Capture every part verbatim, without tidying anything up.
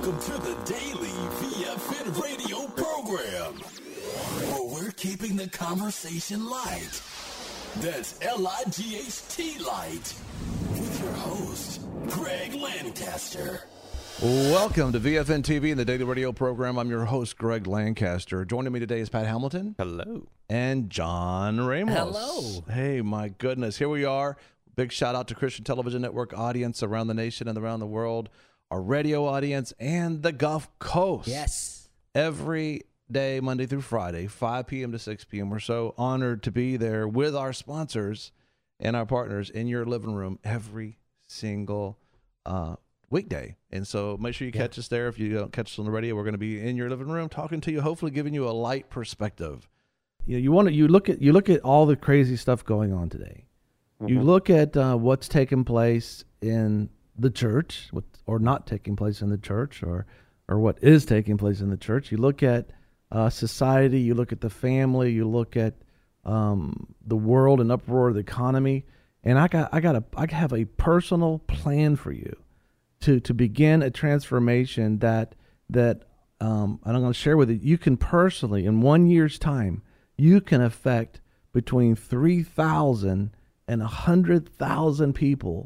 Welcome to the Daily V F N radio program, where we're keeping the conversation light. That's L I G H T light. With your host, Greg Lancaster. Welcome to V F N T V and the Daily Radio program. I'm your host, Greg Lancaster. Joining me today is Pat Hamilton. Hello. And John Ramos. Hello. Hey, my goodness. Here we are. Big shout out to Christian Television Network audience around the nation and around the world, our radio audience, and the Gulf Coast. Yes. Every day, Monday through Friday, five p.m. to six p.m. We're so honored to be there with our sponsors and our partners in your living room every single uh, weekday. And so make sure you catch yeah. us there. If you don't catch us on the radio, we're going to be in your living room talking to you, hopefully giving you a light perspective. You know, you want to you look at you look at all the crazy stuff going on today. Mm-hmm. You look at uh, what's taking place in the church, what, or not taking place in the church, or or what is taking place in the church. You look at uh, society. You look at the family. You look at um, the world and uproar of the economy. And I got I got a I have a personal plan for you to to begin a transformation that that um, and I'm going to share with you. You can personally, in one year's time, you can affect between three thousand and one hundred thousand people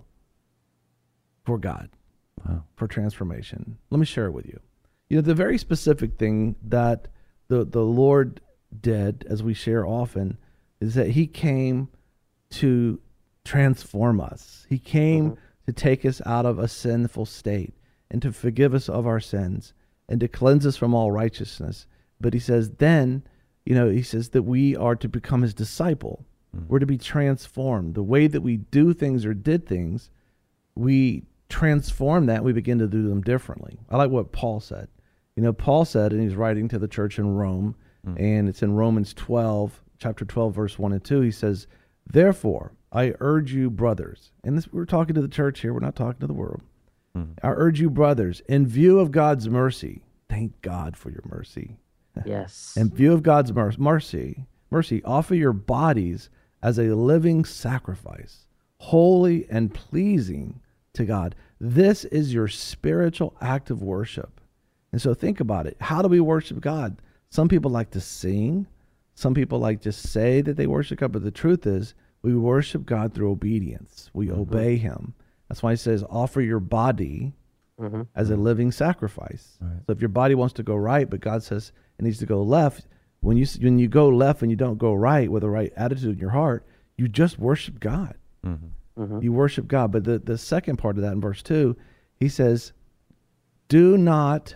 for God, wow. for transformation. Let me share it with you. You know, the very specific thing that the, the Lord did, as we share often, is that he came to transform us. He came mm-hmm. to take us out of a sinful state and to forgive us of our sins and to cleanse us from all righteousness. But he says then, you know, he says that we are to become his disciple. Mm-hmm. We're to be transformed. The way that we do things or did things, we transform that, we begin to do them differently. I like what Paul said. You know, Paul said, and he's writing to the church in Rome, mm. and it's in Romans twelve, chapter twelve, verse one and two. He says, therefore, I urge you, brothers, and this, we're talking to the church here, we're not talking to the world. Mm. I urge you, brothers, in view of God's mercy, thank God for your mercy. Yes. In view of God's mer- mercy, mercy, offer your bodies as a living sacrifice, holy and pleasing to God. This is your spiritual act of worship. And so think about it. How do we worship God? Some people like to sing. Some people like to say that they worship God. But the truth is, we worship God through obedience. We mm-hmm. obey him. That's why he says, offer your body mm-hmm. as a living sacrifice. Right. So if your body wants to go right, but God says it needs to go left, when you when you go left and you don't go right with the right attitude in your heart, you just worship God. Mm-hmm. Mm-hmm. You worship God. But the, the second part of that in verse two, he says, do not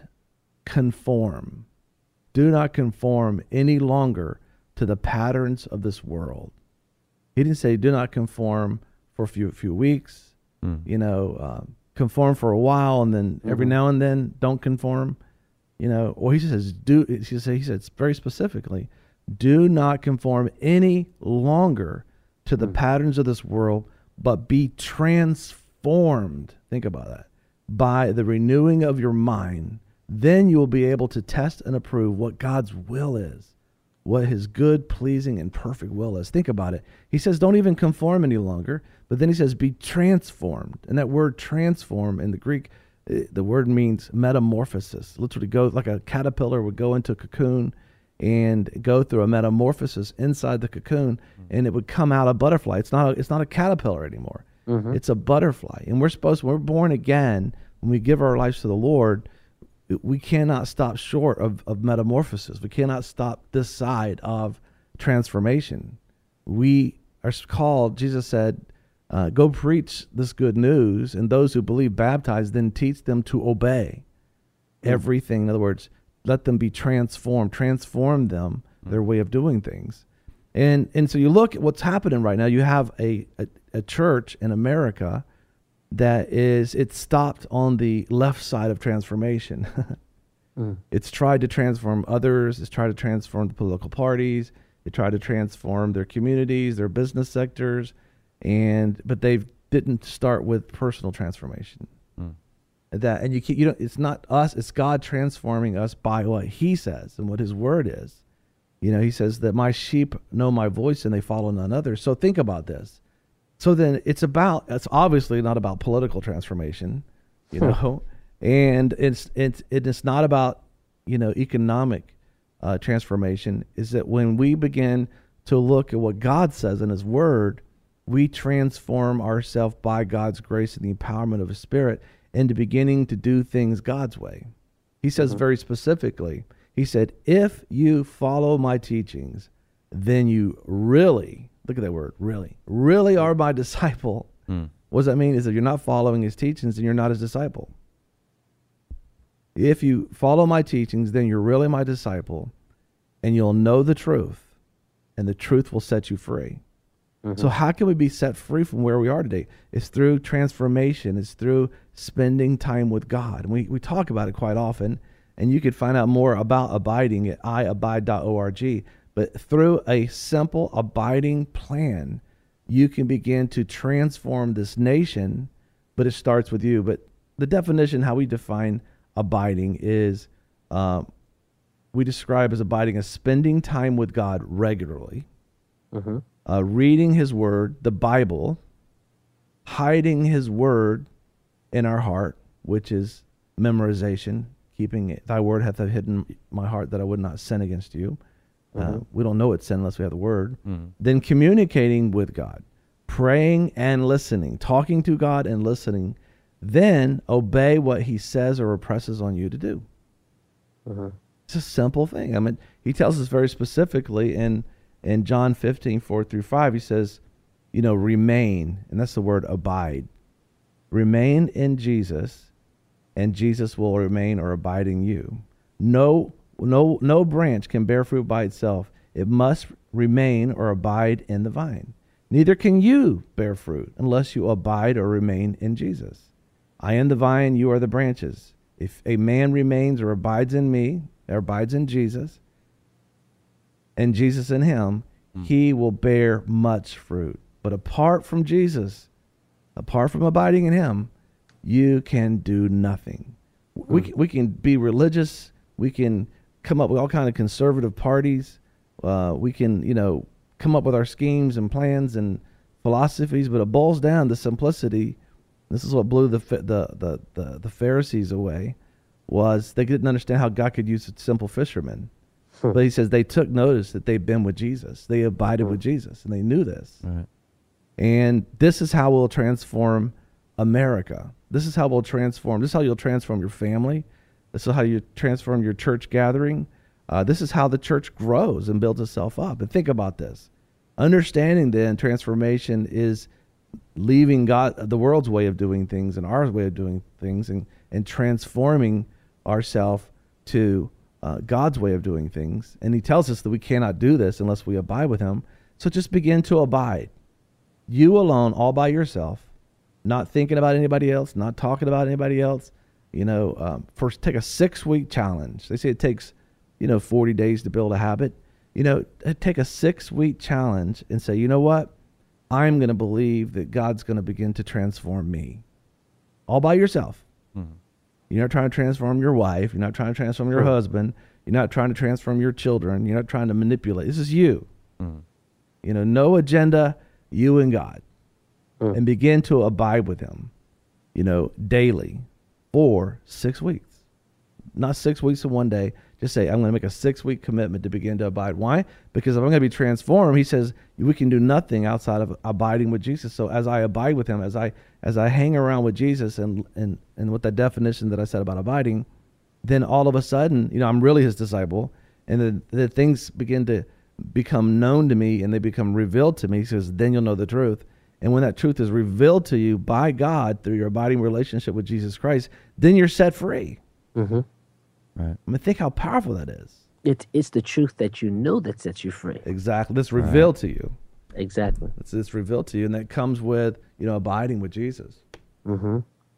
conform. Do not conform any longer to the patterns of this world. He didn't say do not conform for a few, few weeks, mm. you know, uh, conform for a while and then every mm-hmm. now and then don't conform, you know, or he says, do, he says, he says very specifically, do not conform any longer to the mm. patterns of this world, but be transformed, think about that, by the renewing of your mind. Then you will be able to test and approve what God's will is, what his good, pleasing, and perfect will is. Think about it. He says, don't even conform any longer, but then he says, be transformed. And that word transform in the Greek, the word means metamorphosis. Literally goes like a caterpillar would go into a cocoon and go through a metamorphosis inside the cocoon, and it would come out a butterfly. It's not a, it's not a caterpillar anymore. Mm-hmm. It's a butterfly. And we're supposed, when we're born again, when we give our lives to the Lord, we cannot stop short of, of metamorphosis. We cannot stop this side of transformation. We are called, Jesus said, uh, go preach this good news, and those who believe baptize, then teach them to obey mm-hmm. everything. In other words, let them be transformed, transform them, their way of doing things. And and so you look at what's happening right now. You have a, a, a church in America that is, it's stopped on the left side of transformation. mm. It's tried to transform others. It's tried to transform the political parties. It tried to transform their communities, their business sectors, and but they didn't start with personal transformation. Mm. That and you you know it's not us, it's God transforming us by what he says and what his word is. You know, he says that my sheep know my voice and they follow none other. So think about this. So then it's about, it's obviously not about political transformation, you know, And it's it's it's not about, you know, economic uh, transformation. Is that when we begin to look at what God says in His Word, we transform ourselves by God's grace and the empowerment of His Spirit into beginning to do things God's way. He says mm-hmm. very specifically, He said, if you follow my teachings, then you really, look at that word, really, really are my disciple. Mm. What does that mean? Is that you're not following His teachings, and you're not His disciple. If you follow my teachings, then you're really my disciple, and you'll know the truth, and the truth will set you free. Mm-hmm. So how can we be set free from where we are today? It's through transformation. It's through spending time with God. And we, we talk about it quite often, and you could find out more about abiding at i abide dot org. But through a simple abiding plan, you can begin to transform this nation, but it starts with you. But the definition, how we define abiding is, uh, we describe as abiding as spending time with God regularly, mm-hmm. uh, reading His Word, the Bible, hiding His Word in our heart, which is memorization, keeping it. Thy Word hath I hidden my heart that I would not sin against you. Mm-hmm. Uh, we don't know it's sin unless we have the Word. Mm-hmm. Then communicating with God, praying and listening, talking to God and listening. Then obey what He says or impresses on you to do. Mm-hmm. It's a simple thing. I mean, He tells us very specifically in, in John fifteen, four through five, He says, you know, remain, and that's the word abide. Remain in Jesus, and Jesus will remain or abide in you. No, no, no branch can bear fruit by itself. It must remain or abide in the vine. Neither can you bear fruit unless you abide or remain in Jesus. I am the vine, you are the branches. If a man remains or abides in me, or abides in Jesus, and Jesus in him, mm. he will bear much fruit. But apart from Jesus, apart from abiding in Him, you can do nothing. Mm. We, we can be religious. We can come up with all kinds of conservative parties. Uh, we can, you know, come up with our schemes and plans and philosophies, but it boils down to simplicity. This is what blew the the the the, the Pharisees away, was they didn't understand how God could use simple fishermen. Hmm. But He says they took notice that they've been with Jesus. They abided hmm. with Jesus, and they knew this. Right. And this is how we'll transform America. This is how we'll transform. This is how you'll transform your family. This is how you transform your church gathering. Uh, this is how the church grows and builds itself up. And think about this. Understanding then transformation is leaving God, the world's way of doing things and our way of doing things, and, and transforming ourselves to uh, God's way of doing things. And He tells us that we cannot do this unless we abide with Him. So just begin to abide. You alone, all by yourself, not thinking about anybody else, not talking about anybody else. You know, um, first take a six-week challenge. They say it takes, you know, forty days to build a habit. You know, take a six-week challenge and say, you know what? I'm going to believe that God's going to begin to transform me. All by yourself. Mm-hmm. You're not trying to transform your wife. You're not trying to transform your mm-hmm. husband. You're not trying to transform your children. You're not trying to manipulate. This is you. Mm-hmm. You know, no agenda, you and God. Mm-hmm. And begin to abide with Him, you know, daily for six weeks. Not six weeks in one day. Just say, I'm going to make a six-week commitment to begin to abide. Why? Because if I'm going to be transformed, He says we can do nothing outside of abiding with Jesus. So as I abide with Him, as I as I hang around with Jesus, and and and with that definition that I said about abiding, then all of a sudden, you know, I'm really His disciple, and then the things begin to become known to me, and they become revealed to me. He says, then you'll know the truth. And when that truth is revealed to you by God through your abiding relationship with Jesus Christ, then you're set free. Mm-hmm. Right. I mean, think how powerful that is. It's it's the truth that you know that sets you free. Exactly. That's revealed right. to you. Exactly. It's, it's revealed to you, and that comes with, you know, abiding with Jesus. Mm-hmm.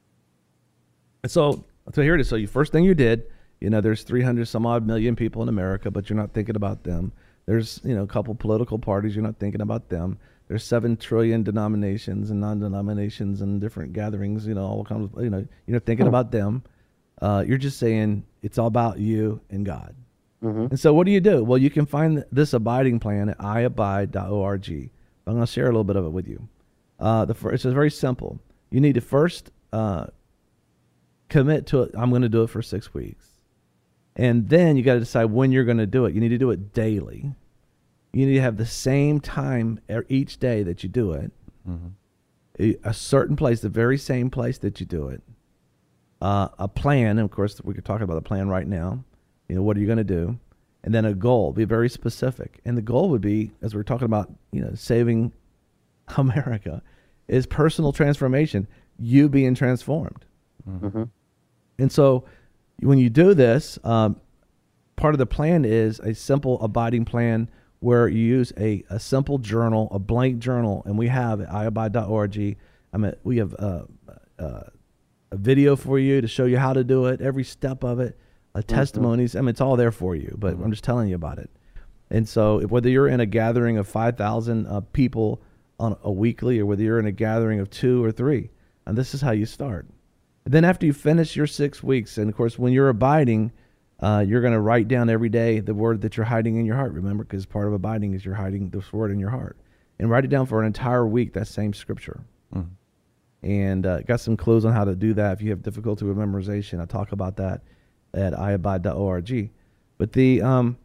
And so, so here it is. So, you first thing you did, you know, there's three hundred some odd million people in America, but you're not thinking about them. There's, you know, a couple political parties, you're not thinking about them. There's seven trillion denominations and non-denominations and different gatherings, you know, all kinds of, you know, you're not thinking about them. Uh, you're just saying it's all about you and God. Mm-hmm. And so what do you do? Well, you can find this abiding plan at i abide dot org. I'm going to share a little bit of it with you. Uh, the first, it's very simple. You need to first uh, commit to it. I'm going to do it for six weeks. And then you got to decide when you're going to do it. You need to do it daily. You need to have the same time each day that you do it. Mm-hmm. A certain place, the very same place that you do it. Uh, a plan, and of course we could talk about the plan right now. You know, what are you going to do? And then a goal. Be very specific. And the goal would be, as we're talking about, you know, saving America, is personal transformation. You being transformed. Mm-hmm. And so when you do this, um, part of the plan is a simple abiding plan where you use a, a simple journal, a blank journal, and we have at i abide dot org. I mean, we have uh, uh, a video for you to show you how to do it, every step of it, uh, mm-hmm. testimonies. I mean, it's all there for you, but mm-hmm. I'm just telling you about it. And so if, whether you're in a gathering of five thousand uh, people on a weekly, or whether you're in a gathering of two or three, and this is how you start. And then after you finish your six weeks, and of course, when you're abiding, Uh, you're going to write down every day the word that you're hiding in your heart. Remember, because part of abiding is you're hiding this word in your heart. And write it down for an entire week, that same scripture. Mm. And uh, got some clues on how to do that. If you have difficulty with memorization, I talk about that at i abide dot org. But the, um,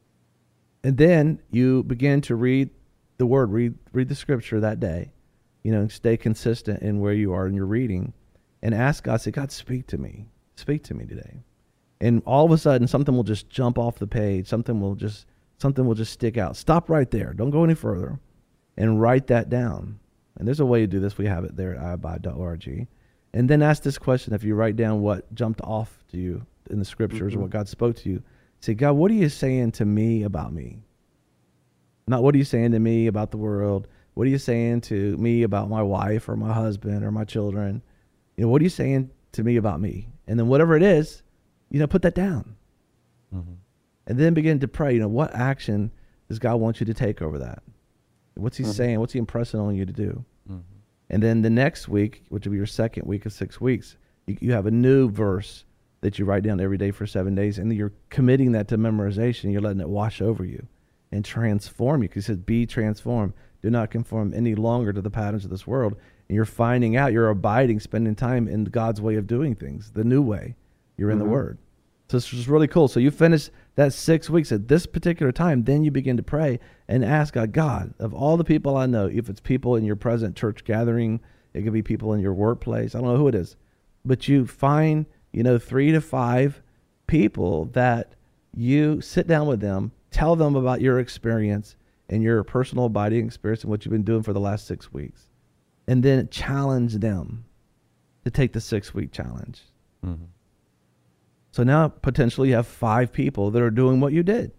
and then you begin to read the word, read, read the scripture that day, you know, and stay consistent in where you are in your reading, and ask God, say, God, speak to me, speak to me today. And all of a sudden, something will just jump off the page. Something will just something will just stick out. Stop right there. Don't go any further, and write that down. And there's a way to do this. We have it there at i abide dot org. And then ask this question: if you write down what jumped off to you in the scriptures, mm-hmm. or what God spoke to you, say, God, what are you saying to me about me? Not what are you saying to me about the world? What are you saying to me about my wife or my husband or my children? You know, what are you saying to me about me? And then whatever it is, you know, put that down. Mm-hmm. And then begin to pray, you know, what action does God want you to take over that? What's he mm-hmm. saying? What's he impressing on you to do? Mm-hmm. And then the next week, which will be your second week of six weeks, you, you have a new verse that you write down every day for seven days. And you're committing that to memorization. You're letting it wash over you and transform you. Because he said, be transformed. Do not conform any longer to the patterns of this world. And you're finding out, you're abiding, spending time in God's way of doing things, the new way. You're in mm-hmm. the Word. So this is really cool. So you finish that six weeks at this particular time, then you begin to pray and ask God, God, of all the people I know, if it's people in your present church gathering, it could be people in your workplace, I don't know who it is, but you find, you know, three to five people that you sit down with them, tell them about your experience and your personal abiding experience and what you've been doing for the last six weeks. And then challenge them to take the six-week challenge. Mm-hmm. So now potentially you have five people that are doing what you did.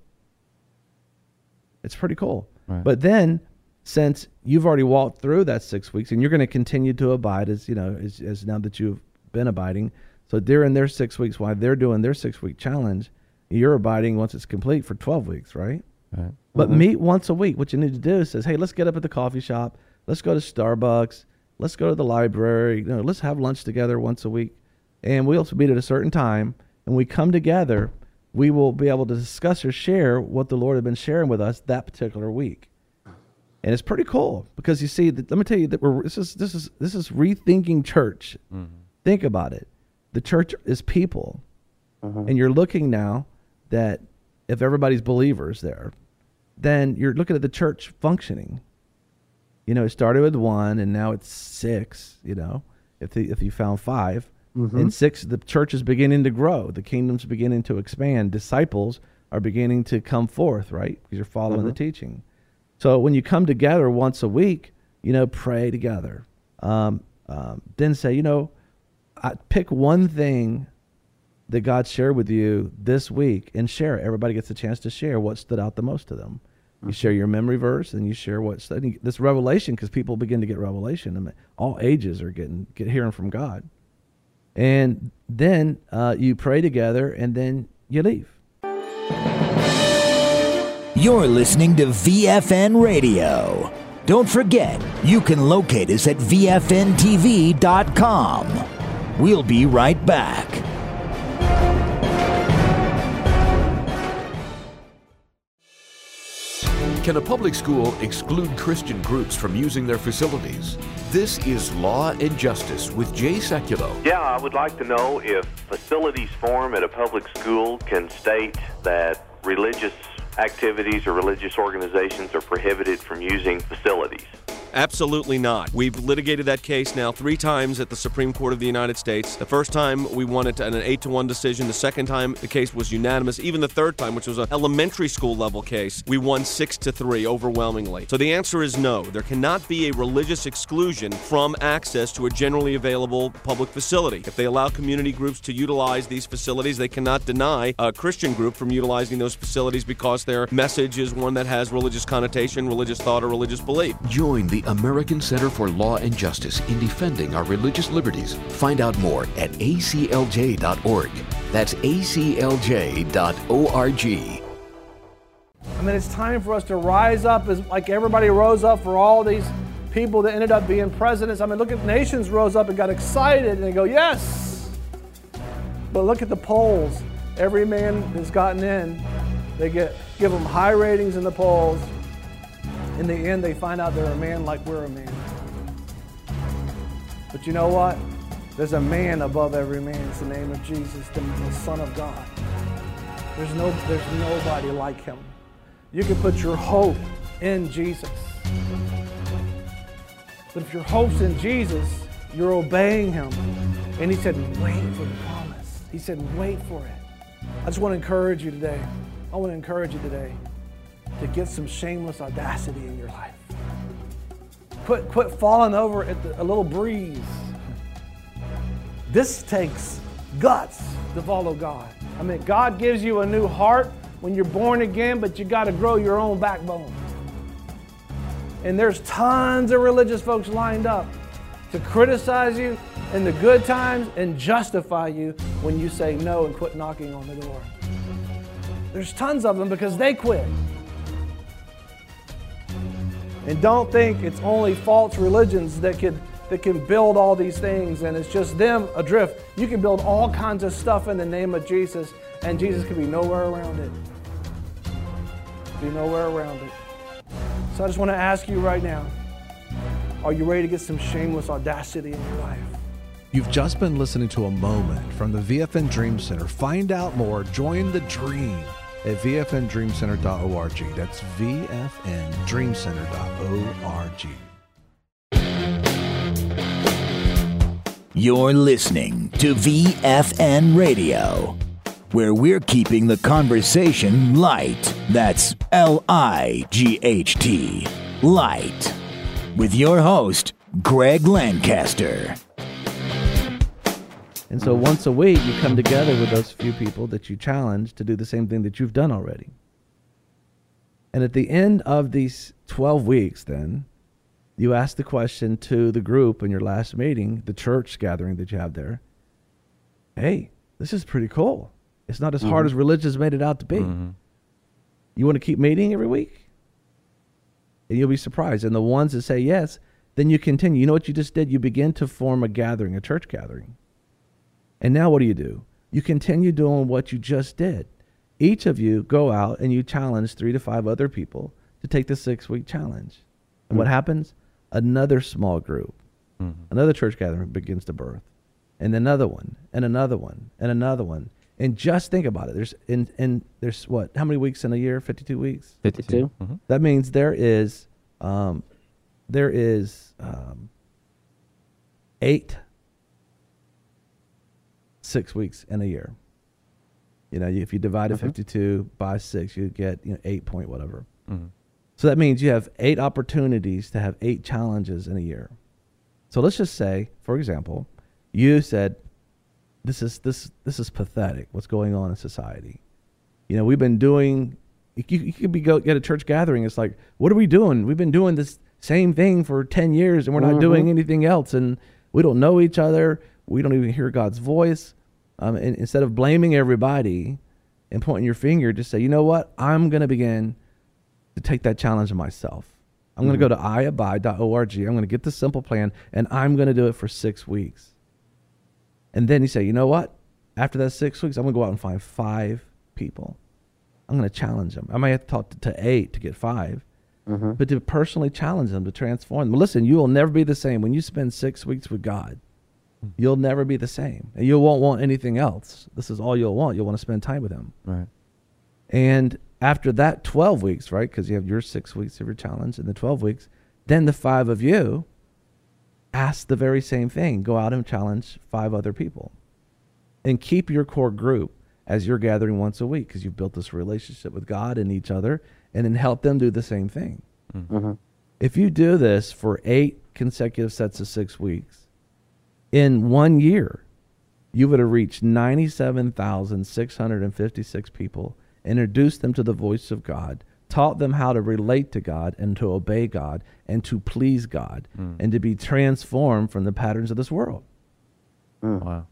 It's pretty cool. Right. But then, since you've already walked through that six weeks and you're going to continue to abide as, you know, as, as now that you've been abiding. So during their six weeks, while they're doing their six-week challenge, you're abiding once it's complete for twelve weeks, right? Right. But mm-hmm. meet once a week. What you need to do is says, hey, let's get up at the coffee shop. Let's go to Starbucks. Let's go to the library. You know, let's have lunch together once a week. And we'll meet at a certain time. And we come together, we will be able to discuss or share what the Lord has been sharing with us that particular week. And it's pretty cool because you see, that, let me tell you that we're, this is this is this is rethinking church. Mm-hmm. Think about it. The church is people, mm-hmm. and you're looking now that if everybody's believers there, then you're looking at the church functioning. You know, it started with one, and now it's six. You know, if the, if you found five. Mm-hmm. And six, the church is beginning to grow. The kingdom's beginning to expand. Disciples are beginning to come forth, right? Because you're following mm-hmm. the teaching. So when you come together once a week, you know, pray together. Um, um, then say, you know, I pick one thing that God shared with you this week and share it. Everybody gets a chance to share what stood out the most to them. Mm-hmm. You share your memory verse and you share what study this revelation, because people begin to get revelation. I mean, all ages are getting get hearing from God. And then uh, you pray together, and then you leave. You're listening to V F N Radio. Don't forget, you can locate us at V F N T V dot com. We'll be right back. Can a public school exclude Christian groups from using their facilities? This is Law and Justice with Jay Sekulow. Yeah, I would like to know if facilities form at a public school can state that religious activities or religious organizations are prohibited from using facilities. Absolutely not. We've litigated that case now three times at the Supreme Court of the United States. The first time we won it in an eight to one decision. The second time the case was unanimous. Even the third time, which was an elementary school level case, we won six to three overwhelmingly. So the answer is no. There cannot be a religious exclusion from access to a generally available public facility. If they allow community groups to utilize these facilities, they cannot deny a Christian group from utilizing those facilities because their message is one that has religious connotation, religious thought, or religious belief. Join the American Center for Law and Justice in defending our religious liberties. Find out more at A C L J dot org. That's A C L J dot org. I mean, it's time for us to rise up as like everybody rose up for all these people that ended up being presidents. I mean, look at nations rose up and got excited and they go, yes! But look at the polls. Every man that's gotten in, they get give them high ratings in the polls. In the end, they find out they're a man like we're a man. But you know what? There's a man above every man. It's the name of Jesus, the, the Son of God. There's no, there's nobody like him. You can put your hope in Jesus. But if your hope's in Jesus, you're obeying him. And he said, wait for the promise. He said, wait for it. I just want to encourage you today. I want to encourage you today to get some shameless audacity in your life. Quit, quit falling over at the, a little breeze. This takes guts to follow God. I mean, God gives you a new heart when you're born again, but you got to grow your own backbone. And there's tons of religious folks lined up to criticize you in the good times and justify you when you say no and quit knocking on the door. There's tons of them because they quit. And don't think it's only false religions that can, that can build all these things and it's just them adrift. You can build all kinds of stuff in the name of Jesus and Jesus can be nowhere around it. Be nowhere around it. So I just want to ask you right now, are you ready to get some shameless audacity in your life? You've just been listening to a moment from the V F N Dream Center. Find out more, join the dream at V F N dream center dot org. That's V F N dream center dot org. You're listening to V F N Radio, where we're keeping the conversation light. That's L I G H T, light. With your host, Greg Lancaster. And so once a week, you come together with those few people that you challenge to do the same thing that you've done already. And at the end of these twelve weeks, then, you ask the question to the group in your last meeting, the church gathering that you have there, hey, this is pretty cool. It's not as mm-hmm. hard as religions made it out to be. Mm-hmm. You want to keep meeting every week? And you'll be surprised. And the ones that say yes, then you continue. You know what you just did? You begin to form a gathering, a church gathering. And now what do you do? You continue doing what you just did. Each of you go out and you challenge three to five other people to take the six-week challenge. And mm-hmm. what happens? Another small group, mm-hmm. another church gathering begins to birth. And another one, and another one, and another one. And just think about it. There's in, in there's what? How many weeks in a year? fifty-two weeks? fifty-two. Mm-hmm. That means there is um, there is um, eight six weeks in a year. You know, if you divide mm-hmm. fifty-two by six, you get you know eight point whatever. Mm-hmm. So that means you have eight opportunities to have eight challenges in a year. So let's just say, for example, you said, This is this this is pathetic. What's going on in society? You know, we've been doing. You, you could be go get a church gathering. It's like, what are we doing? We've been doing this same thing for ten years, and we're not mm-hmm. doing anything else. And we don't know each other. We don't even hear God's voice. Um, and instead of blaming everybody and pointing your finger, just say, you know what? I'm going to begin to take that challenge on myself. I'm mm-hmm. going to go to i abide dot org. I'm going to get the simple plan, and I'm going to do it for six weeks. And then you say, you know what? After that six weeks, I'm going to go out and find five people. I'm going to challenge them. I might have to talk to, to eight to get five. Mm-hmm. but to personally challenge them, to transform them. Listen, you will never be the same. When you spend six weeks with God, you'll never be the same. And you won't want anything else. This is all you'll want. You'll want to spend time with him. Right. And after that twelve weeks, right, because you have your six weeks of your challenge and the twelve weeks, then the five of you ask the very same thing. Go out and challenge five other people. And keep your core group as you're gathering once a week, because you've built this relationship with God and each other, and then help them do the same thing. Mm-hmm. If you do this for eight consecutive sets of six weeks, in one year, you would have reached ninety-seven thousand six hundred fifty-six people, introduced them to the voice of God, taught them how to relate to God and to obey God and to please God Mm. and to be transformed from the patterns of this world. Mm. Wow.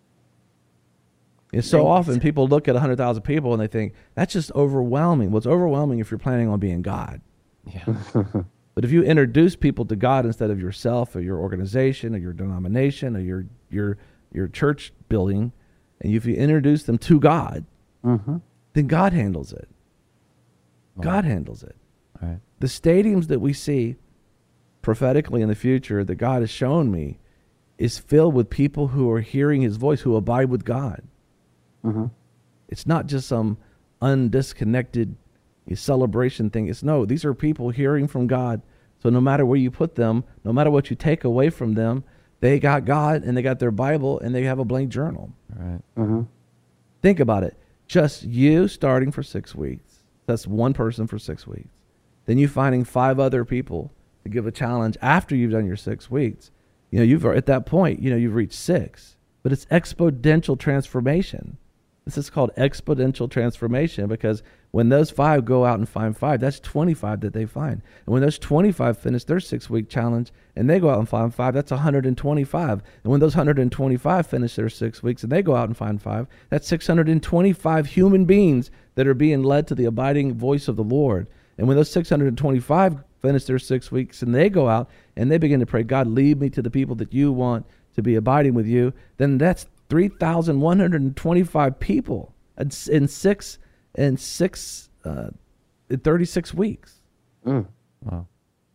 And so Thank you, often sir. people look at one hundred thousand people and they think, that's just overwhelming. Well, it's overwhelming if you're planning on being God. Yeah. But if you introduce people to God instead of yourself or your organization or your denomination or your your your church building, and if you introduce them to God, Mm-hmm. then God handles it. Wow. God handles it. All right. The stadiums that we see prophetically in the future that God has shown me is filled with people who are hearing his voice, who abide with God. Mm-hmm. It's not just some undisconnected celebration thing. It's no, these are people hearing from God. So no matter where you put them, no matter what you take away from them, they got God and they got their Bible and they have a blank journal. All right. Mm-hmm. Think about it. Just you starting for six weeks. That's one person for six weeks. Then you finding five other people to give a challenge after you've done your six weeks. You know, you've at that point, you know, you've reached six. But it's exponential transformation. This is called exponential transformation, because when those five go out and find five, that's twenty-five that they find. And when those twenty-five finish their six-week challenge and they go out and find five, that's one hundred twenty-five. And when those one hundred twenty-five finish their six weeks and they go out and find five, that's six hundred twenty-five human beings that are being led to the abiding voice of the Lord. And when those six hundred twenty-five finish their six weeks and they go out and they begin to pray, God, lead me to the people that you want to be abiding with you, then that's three thousand one hundred twenty-five people in in six in six uh, in thirty-six weeks. Mm. Wow.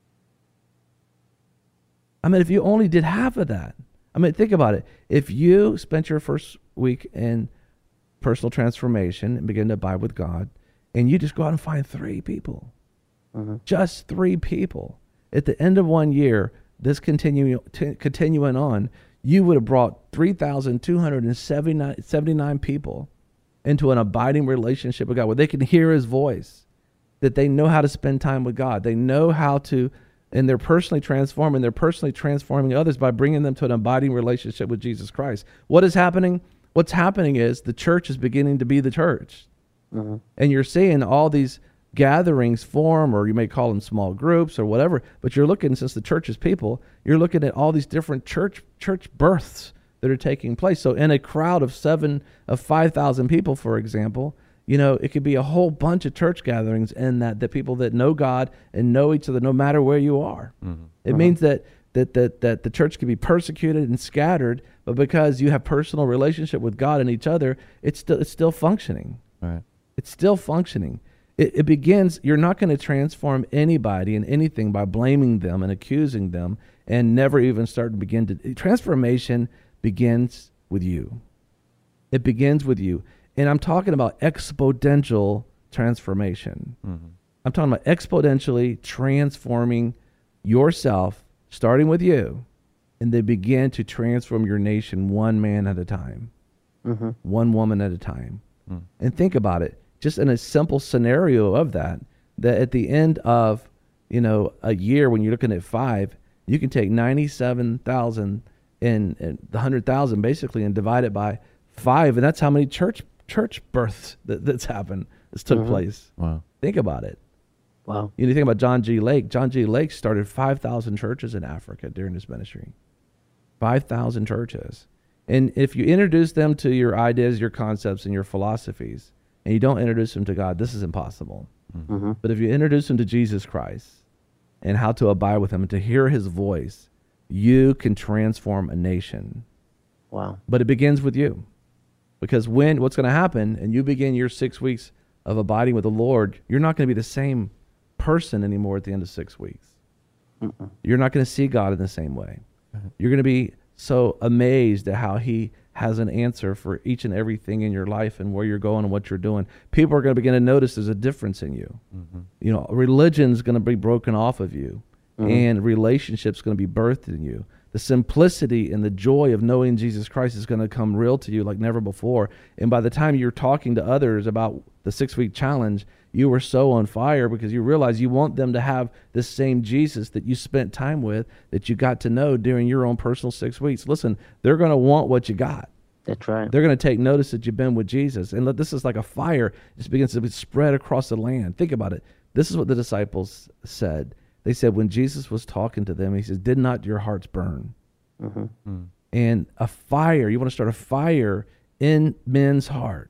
I mean, if you only did half of that, I mean, think about it. If you spent your first week in personal transformation and begin to abide with God, and you just go out and find three people, Mm-hmm. just three people, at the end of one year, this continuing t- continuing on, you would have brought three thousand two hundred seventy-nine people into an abiding relationship with God, where they can hear his voice, that they know how to spend time with God. They know how to, and they're personally transforming. They're personally transforming others by bringing them to an abiding relationship with Jesus Christ. What is happening? What's happening is the church is beginning to be the church. Mm-hmm. And you're seeing all these gatherings form, or you may call them small groups or whatever, but you're looking, since the church is people, you're looking at all these different church church births that are taking place. So in a crowd of seven, of five thousand people, for example, you know, it could be a whole bunch of church gatherings in that, the people that know God and know each other no matter where you are. Mm-hmm. It Uh-huh. means that, that, that, that the church can be persecuted and scattered, but because you have personal relationship with God and each other, it's still, it's still functioning. All right. It's still functioning. It, it begins, you're not going to transform anybody and anything by blaming them and accusing them and never even start to begin to, transformation begins with you. It begins with you. And I'm talking about exponential transformation. Mm-hmm. I'm talking about exponentially transforming yourself, starting with you, and they begin to transform your nation one man at a time, Mm-hmm. one woman at a time. Mm. And think about it, just in a simple scenario of that, that at the end of, you know, a year, when you're looking at five, you can take ninety-seven thousand and, and the one hundred thousand basically and divide it by five. And that's how many church church births that, that's happened, that's took Mhm. place. Wow. Think about it. Wow. You know, you think about John G. Lake. John G. Lake started five thousand churches in Africa during his ministry. five thousand churches. And if you introduce them to your ideas, your concepts, and your philosophies, and you don't introduce them to God, this is impossible. Mm-hmm. But if you introduce them to Jesus Christ and how to abide with him and to hear his voice, you can transform a nation. Wow. But it begins with you. Because when, what's going to happen, and you begin your six weeks of abiding with the Lord, you're not going to be the same person anymore at the end of six weeks. Mm-mm. You're not going to see God in the same way. You're going to be so amazed at how he has an answer for each and everything in your life and where you're going and what you're doing. People are going to begin to notice there's a difference in you. Mm-hmm. You know, religion's going to be broken off of you, mm-hmm. and relationships going to be birthed in you. The simplicity and the joy of knowing Jesus Christ is going to come real to you like never before. And by the time you're talking to others about the six-week challenge, you were so on fire because you realize you want them to have the same Jesus that you spent time with, that you got to know during your own personal six weeks. Listen, they're going to want what you got. That's right. They're going to take notice that you've been with Jesus. And look, this is like a fire. It begins to spread across the land. Think about it. This is what the disciples said. They said when Jesus was talking to them, he says, did not your hearts burn? Mm-hmm. Mm. And a fire, you want to start a fire in men's heart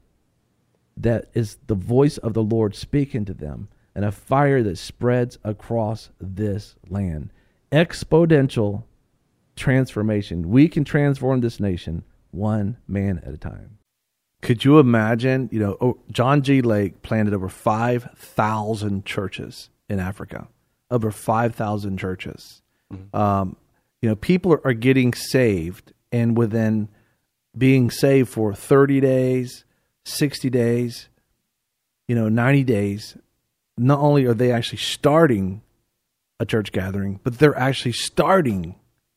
that is the voice of the Lord speaking to them, and a fire that spreads across this land. Exponential transformation. We can transform this nation one man at a time. Could you imagine, you know, oh, John G. Lake planted over five thousand churches in Africa. Over five thousand churches. Mm-hmm. Um, you know, people are, are getting saved, and within being saved for thirty days, sixty days, you know, ninety days, not only are they actually starting a church gathering, but they're actually starting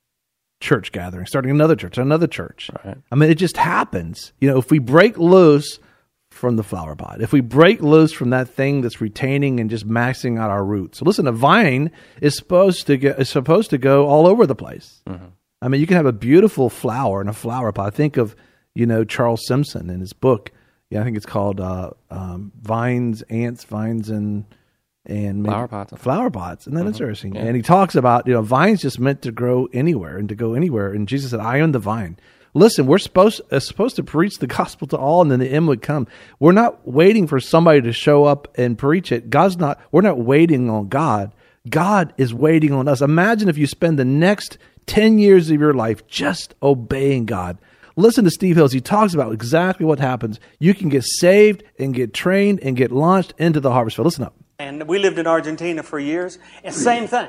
church gathering, starting another church, another church. Right. I mean, it just happens. You know, if we break loose from the flower pot, if we break loose from that thing that's retaining and just maxing out our roots. So listen, a vine is supposed to get is supposed to go all over the place. Mm-hmm. I mean, you can have a beautiful flower in a flower pot. Think of, you know, Charles Simpson in his book. Yeah, I think it's called uh, um, Vines, Ants, Vines, and and maybe flower pots. Flower pots. Isn't that mm-hmm. interesting? Yeah. And he talks about, you know, vines just meant to grow anywhere and to go anywhere. And Jesus said, "I am the vine." Listen, we're supposed uh, supposed to preach the gospel to all, and then the end would come. We're not waiting for somebody to show up and preach it. God's not. We're not waiting on God. God is waiting on us. Imagine if you spend the next ten years of your life just obeying God. Listen to Steve Hills. He talks about exactly what happens. You can get saved and get trained and get launched into the harvest field. Listen up. And we lived in Argentina for years. And same thing.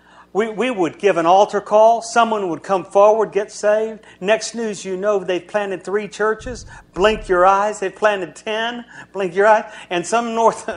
We we would give an altar call. Someone would come forward, get saved. Next news you know, they've planted three churches. Blink your eyes. They've planted ten. Blink your eyes. And some North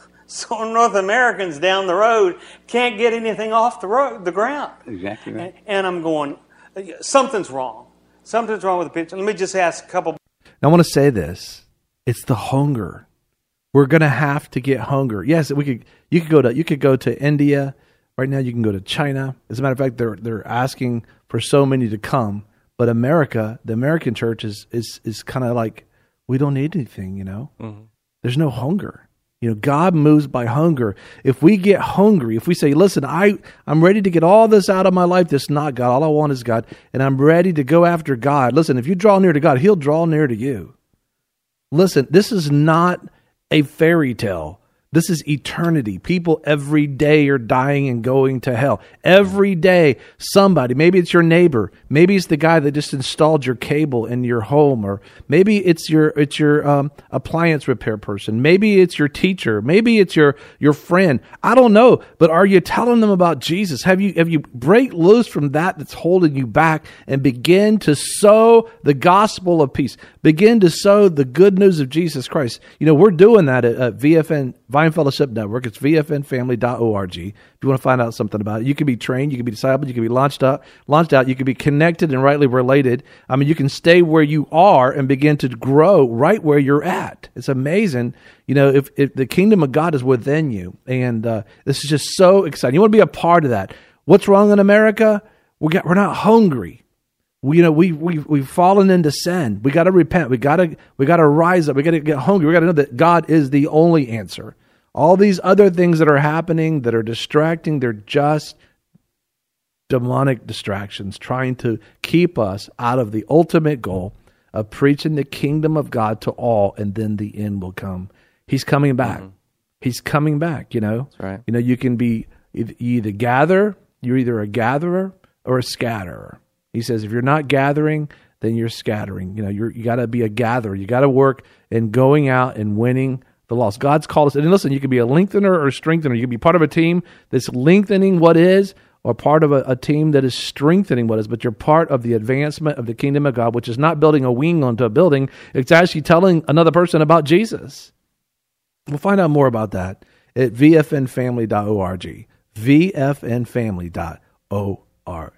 some North Americans down the road can't get anything off the road, the ground. Exactly right. And, and I'm going, something's wrong. Something's wrong with the picture. Let me just ask a couple. Now, I want to say this. It's the hunger. We're going to have to get hunger. Yes, we could. You could go to. You could go to India. Right now, you can go to China. As a matter of fact, they're they're asking for so many to come. But America, the American church is is is kind of like, we don't need anything. You know, mm-hmm. There's no hunger. You know, God moves by hunger. If we get hungry, if we say, listen, I, I'm ready to get all this out of my life that's not God. All I want is God. And I'm ready to go after God. Listen, if you draw near to God, He'll draw near to you. Listen, this is not a fairy tale. This is eternity. People every day are dying and going to hell. Every day, somebody, maybe it's your neighbor, maybe it's the guy that just installed your cable in your home, or maybe it's your it's your um, appliance repair person, maybe it's your teacher, maybe it's your your friend. I don't know, but are you telling them about Jesus? Have you have you break loose from that that's holding you back and begin to sow the gospel of peace? Begin to sow the good news of Jesus Christ. You know, we're doing that at, at V F N. Vine Fellowship Network. It's v f n family dot org. If you want to find out something about it, you can be trained, you can be discipled, you can be launched up, launched out, you can be connected and rightly related. I mean, you can stay where you are and begin to grow right where you're at. It's amazing, you know, if, if the kingdom of God is within you. And uh, this is just so exciting. You want to be a part of that. What's wrong in America? We got, we're not hungry. We, you know, we we we've fallen into sin. We got to repent. We got to we got to rise up. We got to get hungry. We got to know that God is the only answer. All these other things that are happening that are distracting, they're just demonic distractions trying to keep us out of the ultimate goal of preaching the kingdom of God to all, and then the end will come. He's coming back. Mm-hmm. He's coming back, you know. That's right. You know, you can be you either gather, you're either a gatherer or a scatterer. He says, if you're not gathering, then you're scattering. You know, you're, you got to be a gatherer. You got to work in going out and winning the lost. God's called us. And listen, you can be a lengthener or a strengthener. You can be part of a team that's lengthening what is, or part of a, a team that is strengthening what is, but you're part of the advancement of the kingdom of God, which is not building a wing onto a building. It's actually telling another person about Jesus. We'll find out more about that at v f n family dot org. v f n family dot org.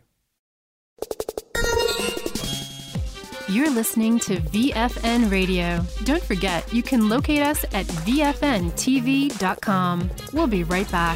You're listening to V F N Radio. Don't forget, you can locate us at v f n t v dot com. We'll be right back.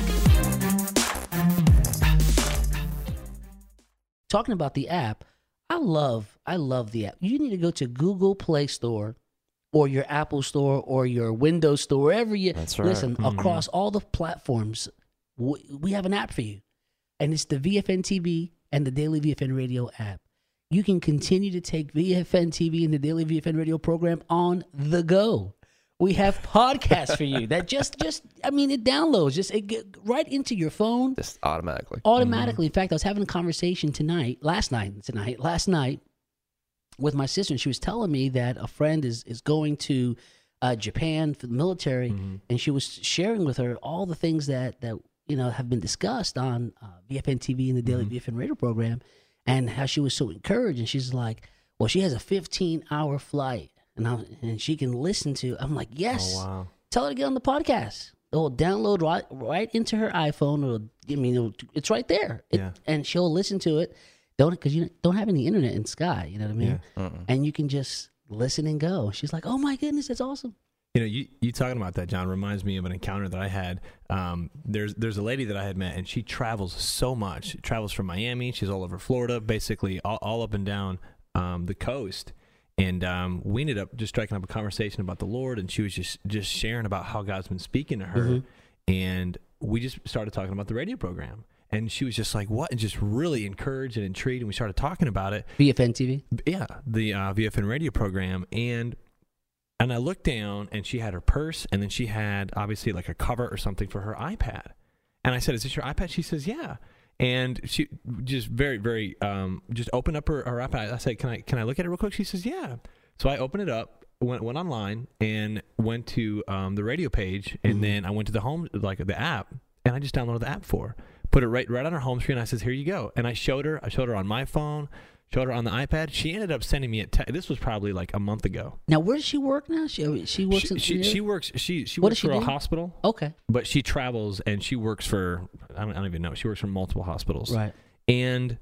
Talking about the app, I love, I love the app. You need to go to Google Play Store or your Apple Store or your Windows Store, wherever you That's right. listen, Mm-hmm. across all the platforms. We, we have an app for you, and it's the V F N T V and the Daily V F N Radio app. You can continue to take V F N T V and the Daily V F N Radio program on the go. We have podcasts for you that just, just I mean, it downloads just it get right into your phone. Just automatically. Automatically. In fact, I was having a conversation tonight, last night, tonight, last night with my sister, and she was telling me that a friend is, is going to uh, Japan for the military, Mm-hmm. and she was sharing with her all the things that, that you know, have been discussed on uh, V F N T V and the Daily Mm-hmm. V F N Radio program, and how she was so encouraged. And she's like, well, she has a fifteen-hour flight, and I, and she can listen to. I'm like, yes. Oh, wow. Tell her to get on the podcast. It'll download right right into her iPhone. It'll, I mean, it'll, it's right there. It, Yeah. And she'll listen to it. Don't because you don't have any internet in Sky. You know what I mean? Yeah. Uh-uh. And you can just listen and go. She's like, oh my goodness, that's awesome. You know, you, you talking about that, John, reminds me of an encounter that I had. Um, there's there's a lady that I had met, and she travels so much. She travels from Miami. She's all over Florida, basically all, all up and down um, the coast. And um, we ended up just striking up a conversation about the Lord, and she was just, just sharing about how God's been speaking to her. Mm-hmm. And we just started talking about the radio program. And she was just like, what? And just really encouraged and intrigued. And we started talking about it. V F N T V? Yeah, the uh, V F N radio program. And and I looked down, and she had her purse, and then she had, obviously, like a cover or something for her iPad. And I said, is this your iPad? She says, yeah. And she just very, very, um, just opened up her, her iPad. I said, can I can I look at it real quick? She says, yeah. So I opened it up, went went online, and went to um, the radio page, and Mm-hmm. then I went to the home, like the app, and I just downloaded the app for her. Put it right right on her home screen. I says, here you go. And I showed her. I showed her on my phone, showed her on the iPad. She ended up sending me a text. This was probably like a month ago. Now, where does she work now? She she works She in she, she works she she What works does she for a do? hospital. Okay. But she travels, and she works for I don't, I don't even know. She works for multiple hospitals. Right. And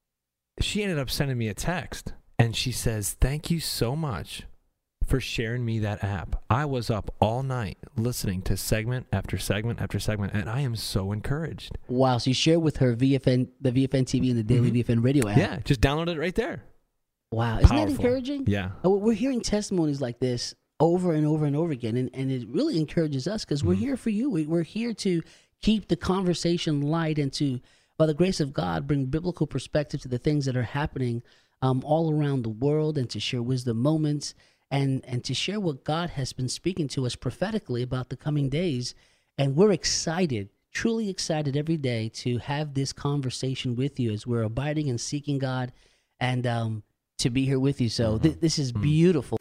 she ended up sending me a text, and she says, "Thank you so much for sharing me that app. I was up all night listening to segment after segment after segment, and I am so encouraged." Wow. So you shared with her V F N, the V F N T V and the Daily Mm-hmm. V F N Radio app. Yeah, just download it right there. Wow. Isn't that Powerful. encouraging? Yeah. Uh, We're hearing testimonies like this over and over and over again, and, and it really encourages us because we're Mm-hmm. here for you. We, we're here to keep the conversation light and to, by the grace of God, bring biblical perspective to the things that are happening um, all around the world, and to share wisdom moments and, and to share what God has been speaking to us prophetically about the coming days. And we're excited, truly excited every day to have this conversation with you as we're abiding and seeking God, and um, to be here with you. So th- this is beautiful.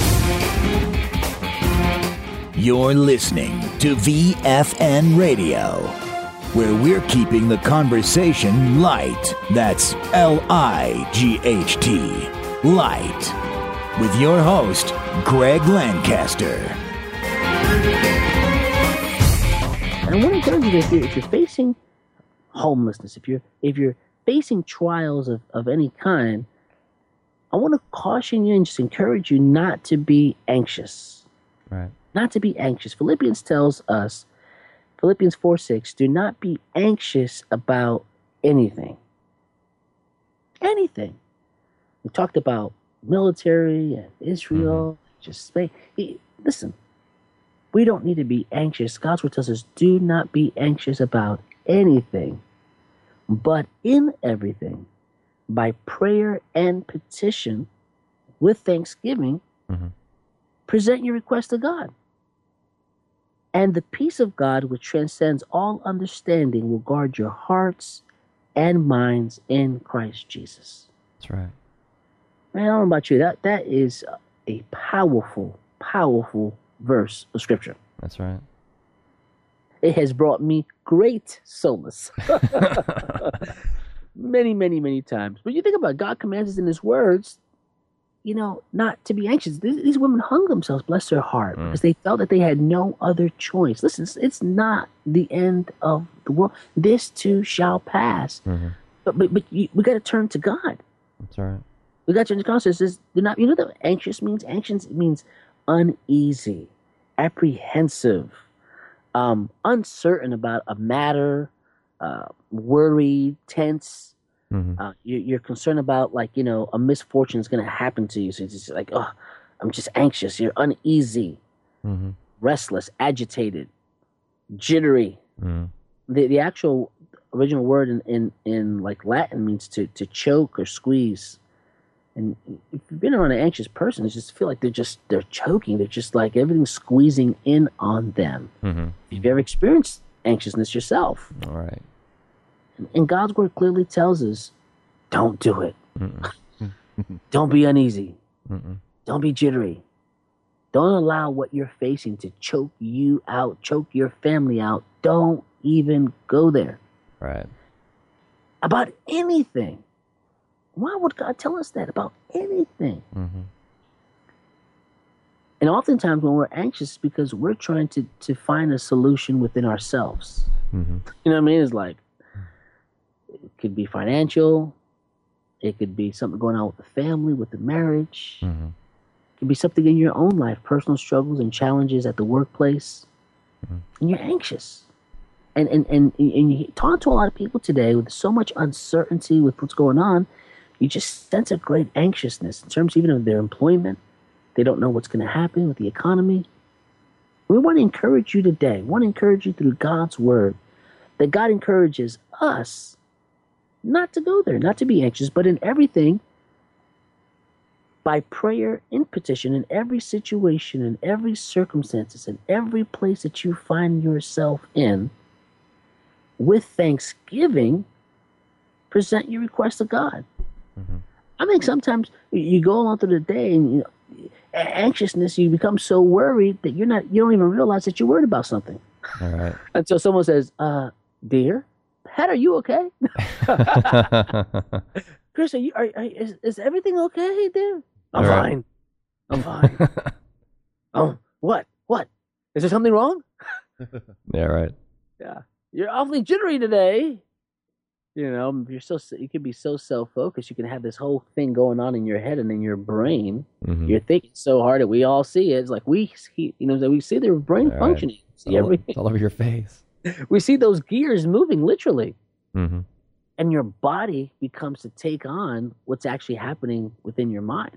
You're listening to V F N Radio, where we're keeping the conversation light. That's L I G H T, light. With your host, Greg Lancaster. And I want to encourage you that if you're, if you're facing homelessness, if you're if you're facing trials of, of any kind, I want to caution you and just encourage you not to be anxious. Right. Not to be anxious. Philippians tells us, Philippians four six, do not be anxious about anything. Anything. We talked about military and Israel, mm-hmm. just space. Listen, we don't need to be anxious. God's word tells us, do not be anxious about anything, but in everything, by prayer and petition, with thanksgiving, mm-hmm. present your request to God. And the peace of God, which transcends all understanding, will guard your hearts and minds in Christ Jesus. That's right. Man, I don't know about you. That that is a powerful, powerful verse of Scripture. That's right. It has brought me great solace. many, many, many times. But you think about it, God commands us in His words, you know, not to be anxious. These, these women hung themselves, bless their heart, mm. because they felt that they had no other choice. Listen, it's, it's not the end of the world. This too shall pass. Mm-hmm. But but but you, we got to turn to God. That's right. We got to turn to God. So it says, do not. You know what anxious means? Anxious means uneasy, apprehensive, um, uncertain about a matter, uh, worried, tense. Mm-hmm. Uh, you, you're concerned about, like, you know, a misfortune is going to happen to you. So it's just like, oh, I'm just anxious. You're uneasy, mm-hmm. restless, agitated, jittery. Mm-hmm. The the actual original word in, in, in like Latin means to, to choke or squeeze. And if you've been around an anxious person, it's just feel like they're just, they're choking. They're just like everything's squeezing in on them. Mm-hmm. If you've ever experienced anxiousness yourself. All right. And God's word clearly tells us, don't do it. Don't be uneasy. Mm-mm. Don't be jittery. Don't allow what you're facing to choke you out, choke your family out. Don't even go there. Right. About anything. Why would God tell us that? About anything. Mm-hmm. And oftentimes when we're anxious, it's because we're trying to, to find a solution within ourselves. Mm-hmm. You know what I mean? It's like, it could be financial. It could be something going on with the family, with the marriage. Mm-hmm. It could be something in your own life, personal struggles and challenges at the workplace. Mm-hmm. And you're anxious. And, and, and, and you talk to a lot of people today with so much uncertainty with what's going on, you just sense a great anxiousness in terms even of their employment. They don't know what's going to happen with the economy. We want to encourage you today. We want to encourage you through God's word that God encourages us not to go there, not to be anxious, but in everything, by prayer and petition, in every situation, in every circumstances, in every place that you find yourself in, with thanksgiving, present your request to God. Mm-hmm. I think sometimes you go along through the day and, you know, anxiousness, you become so worried that you're not, you don't even realize that you're worried about something. All right. Until someone says, uh, dear, Pat, are you okay? Chris, are you, are, are, is, is everything okay, dear? I'm All fine. Right. I'm fine. Oh, what? What? Is there something wrong? Yeah, right. Yeah. You're awfully jittery today. You know, you're so you can be so self-focused. You can have this whole thing going on in your head and in your brain. Mm-hmm. You're thinking so hard that we all see it. It's like we see, you know, we see their brain All functioning. Right. See all, everything. It's all over your face. We see those gears moving literally. Mm-hmm. And your body becomes to take on what's actually happening within your mind.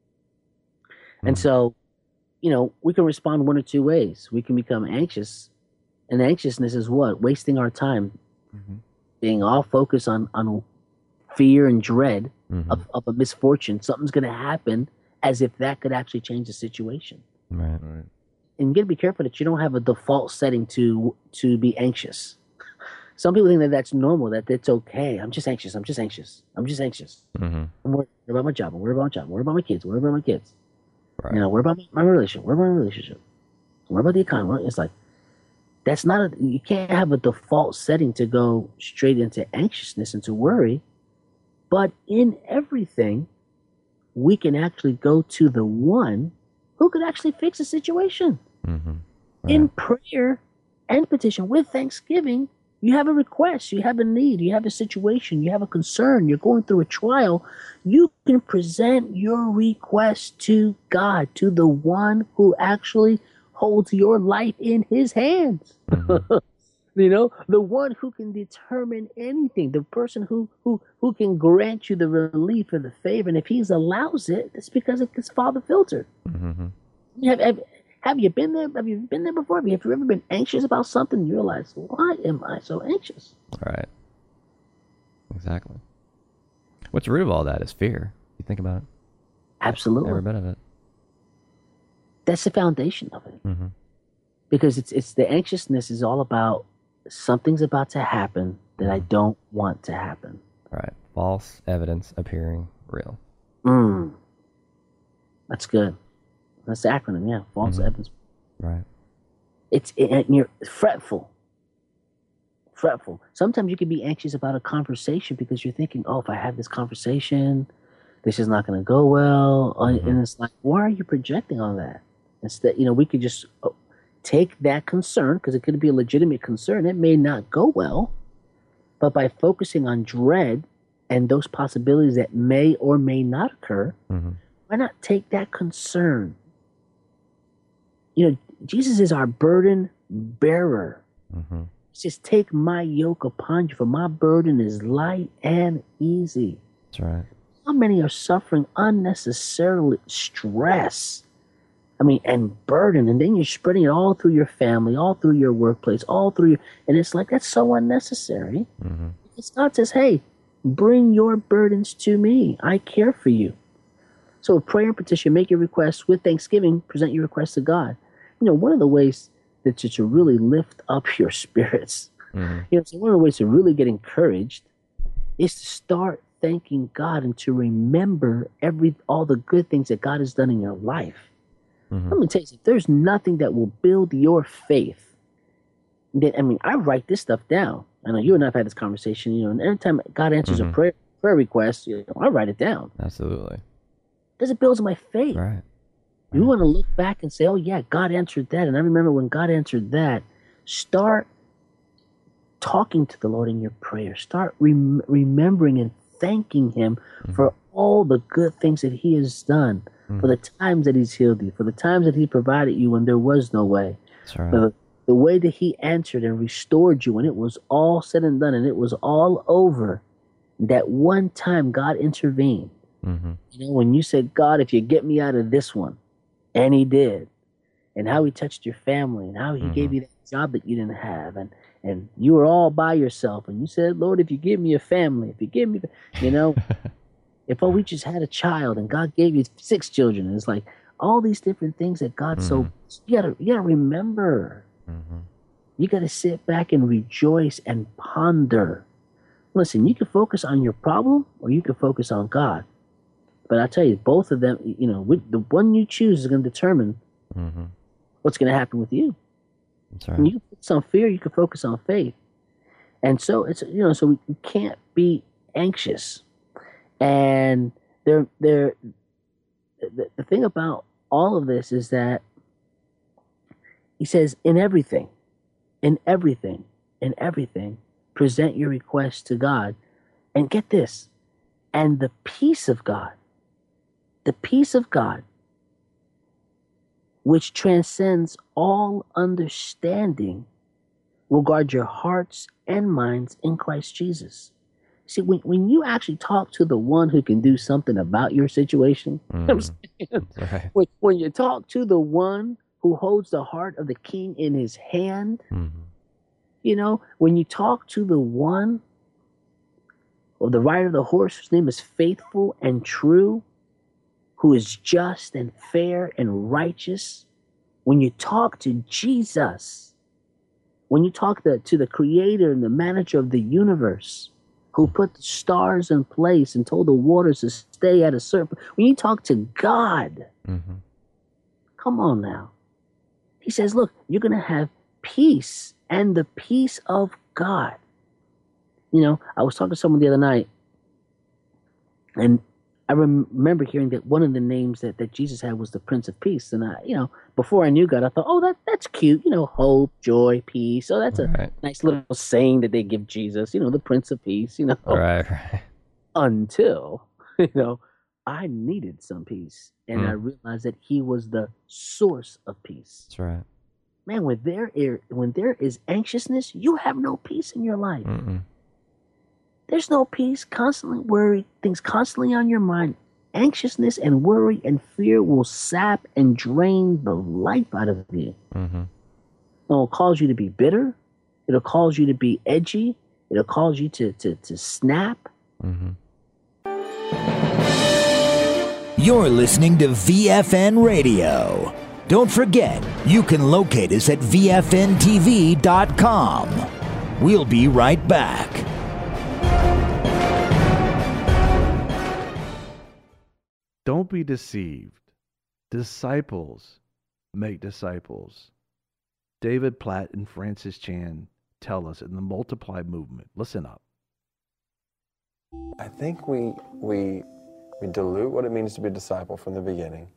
Mm-hmm. And so, you know, we can respond one or two ways. We can become anxious. And anxiousness is what? Wasting our time. Mm-hmm. Being all focused on, on fear and dread mm-hmm. of, of a misfortune. Something's going to happen as if that could actually change the situation. Right, right. And you got to be careful that you don't have a default setting to to be anxious. Some people think that that's normal, that it's okay. I'm just anxious. I'm just anxious. I'm just anxious. Mm-hmm. I'm worried about my job. I'm worried about my job. I'm worried about my kids. I'm worried about my kids. Right. You know, worried about my relationship. Worried about my relationship. Worried about the economy. It's like, that's not a, you can't have a default setting to go straight into anxiousness and to worry. But in everything, we can actually go to the one who could actually fix the situation. Mm-hmm. Right. In prayer and petition with thanksgiving, you have a request, you have a need, you have a situation, you have a concern, you're going through a trial. You can present your request to God, to the one who actually holds your life in his hands. Mm-hmm. You know, the one who can determine anything, the person who, who, who can grant you the relief or the favor. And if he allows it, it's because of his father filter. Mm-hmm. Have, have, have you been there? Have you been there before? Have you, have you ever been anxious about something and you realize, why am I so anxious? Right. Exactly. What's the root of all that is fear. You think about it. Absolutely. Every bit of it. That's the foundation of it. Mm-hmm. Because it's it's the anxiousness is all about something's about to happen that I don't want to happen. Right. False evidence appearing real. Mm. That's good. That's the acronym, yeah. False mm-hmm. evidence. Right. It's and you're fretful. Fretful. Sometimes you can be anxious about a conversation because you're thinking, oh, if I have this conversation, this is not going to go well. Mm-hmm. And it's like, why are you projecting on that? Instead, you know, we could just take that concern, because it could be a legitimate concern. It may not go well, but by focusing on dread and those possibilities that may or may not occur, mm-hmm. why not take that concern? You know, Jesus is our burden bearer. Mm-hmm. He says, take my yoke upon you, for my burden is light and easy. That's right. How many are suffering unnecessarily stress? I mean, and burden, and then you're spreading it all through your family, all through your workplace, all through your, and it's like, that's so unnecessary. Mm-hmm. Because God says, hey, bring your burdens to me. I care for you. So prayer and petition, make your requests with thanksgiving, present your requests to God. You know, one of the ways that to, to really lift up your spirits, mm-hmm. you know, so one of the ways to really get encouraged is to start thanking God and to remember every all the good things that God has done in your life. Mm-hmm. Let me tell you something. There's nothing that will build your faith. That, I mean, I write this stuff down. I know you and I have had this conversation, you know, and every time God answers mm-hmm. a prayer prayer request, you know, I write it down. Absolutely. Because it builds my faith. Right. You want to look back and say, oh, yeah, God answered that. And I remember when God answered that, start talking to the Lord in your prayer. Start rem- remembering and thanking Him mm-hmm. for all the good things that He has done, mm-hmm. for the times that He's healed you, for the times that He provided you when there was no way, right. for the, the way that He answered and restored you when it was all said and done and it was all over. That one time God intervened. Mm-hmm. You know, when you said, God, if you get me out of this one, and He did, and how He touched your family, and how He mm-hmm. gave you that job that you didn't have, and and you were all by yourself, and you said, Lord, if you give me a family, if you give me, you know, if oh, we just had a child, and God gave you six children, and it's like all these different things that God mm-hmm. so you gotta you gotta remember, mm-hmm. you gotta sit back and rejoice and ponder. Listen, you can focus on your problem, or you can focus on God. But I tell you, both of them, you know, the one you choose is going to determine mm-hmm. what's going to happen with you. That's right. When you focus on fear, you can focus on faith. And so it's, you know, so we can't be anxious. And there, there, the, the thing about all of this is that He says, in everything, in everything, in everything, present your requests to God. And get this, and the peace of God, the peace of God, which transcends all understanding, will guard your hearts and minds in Christ Jesus. See, when, when you actually talk to the one who can do something about your situation, mm. right. when, when you talk to the one who holds the heart of the king in his hand, mm-hmm. you know, when you talk to the one, or the rider of the horse whose name is Faithful and True, who is just and fair and righteous, when you talk to Jesus, when you talk to, to the creator and the manager of the universe, who put the stars in place and told the waters to stay at a certain, when you talk to God, mm-hmm. come on now. He says, look, you're going to have peace, and the peace of God. You know, I was talking to someone the other night, and I rem- remember hearing that one of the names that, that Jesus had was the Prince of Peace. And I, you know, before I knew God, I thought, oh, that that's cute. You know, hope, joy, peace. So that's a right. nice little saying that they give Jesus, you know, the Prince of Peace, you know. Right, right. Until, you know, I needed some peace. And mm. I realized that He was the source of peace. That's right. Man, when there, is, when there is anxiousness, you have no peace in your life. Mm-mm. There's no peace, constantly worried, things constantly on your mind. Anxiousness and worry and fear will sap and drain the life out of you. Mm-hmm. It'll cause you to be bitter. It'll cause you to be edgy. It'll cause you to, to, to snap. Mm-hmm. You're listening to V F N Radio. Don't forget, you can locate us at V F N T V dot com. We'll be right back. Don't be deceived. Disciples make disciples. David Platt and Francis Chan tell us in the Multiply movement. Listen up. I think we we we dilute what it means to be a disciple from the beginning.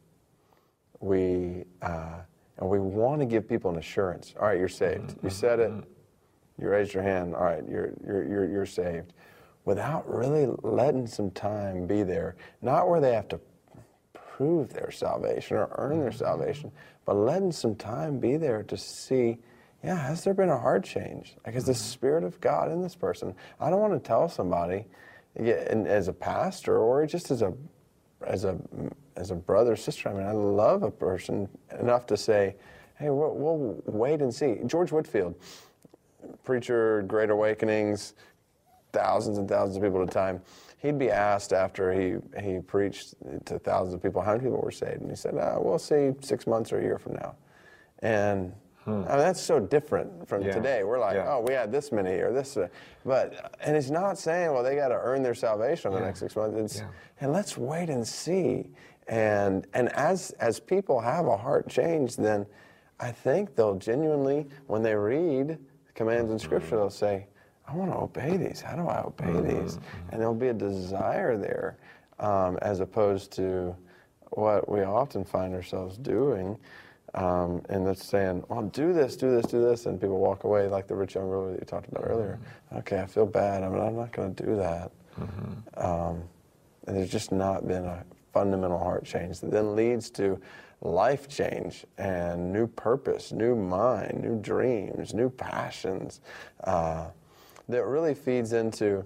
We uh, and we want to give people an assurance. All right, you're saved. Mm-hmm. You said it. You raised your hand. All right, you're you're you're you're saved. Without really letting some time be there, not where they have to prove their salvation or earn their salvation, but letting some time be there to see, yeah, has there been a heart change? Like, is the Spirit of God in this person? I don't want to tell somebody, and as a pastor or just as a as a as a brother, sister. I mean, I love a person enough to say, hey, we'll, we'll wait and see. George Whitefield, preacher, Great Awakenings, thousands and thousands of people at a time. He'd be asked after he, he preached to thousands of people, how many people were saved? And he said, oh, we'll see six months or a year from now. And hmm. I mean, that's so different from yeah. today. We're like, yeah. oh, we had this many or this. But, and he's not saying, well, they got to earn their salvation in the yeah. next six months. It's, yeah. and let's wait and see. And and as as people have a heart change, then I think they'll genuinely, when they read commands in Scripture, they'll say, I want to obey these. How do I obey mm-hmm. these? And there'll be a desire there, um, as opposed to what we often find ourselves doing, um, and that's saying, well, do this, do this, do this, and people walk away like the rich young ruler that you talked about earlier. Mm-hmm. Okay, I feel bad. I mean, I'm not going to do that. Mm-hmm. Um, and there's just not been a fundamental heart change that then leads to life change and new purpose, new mind, new dreams, new passions. Uh, that really feeds into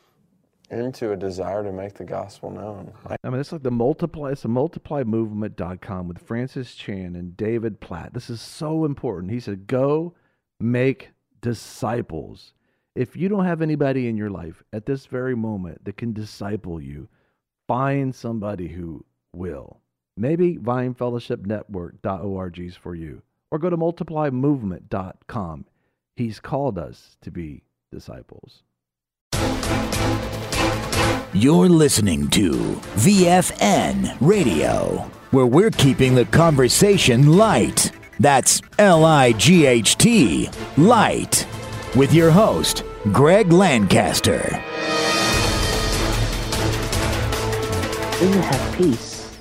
into a desire to make the gospel known. I mean, it's like the multiply, it's the multiply movement dot com with Francis Chan and David Platt. This is so important. He said, go make disciples. If you don't have anybody in your life at this very moment that can disciple you, find somebody who will. Maybe Vine Fellowship Network dot org is for you. Or go to multiply movement dot com. He's called us to be disciples. You're listening to V F N Radio, where we're keeping the conversation light. That's L I G H T, light. With your host, Greg Lancaster. When you have peace,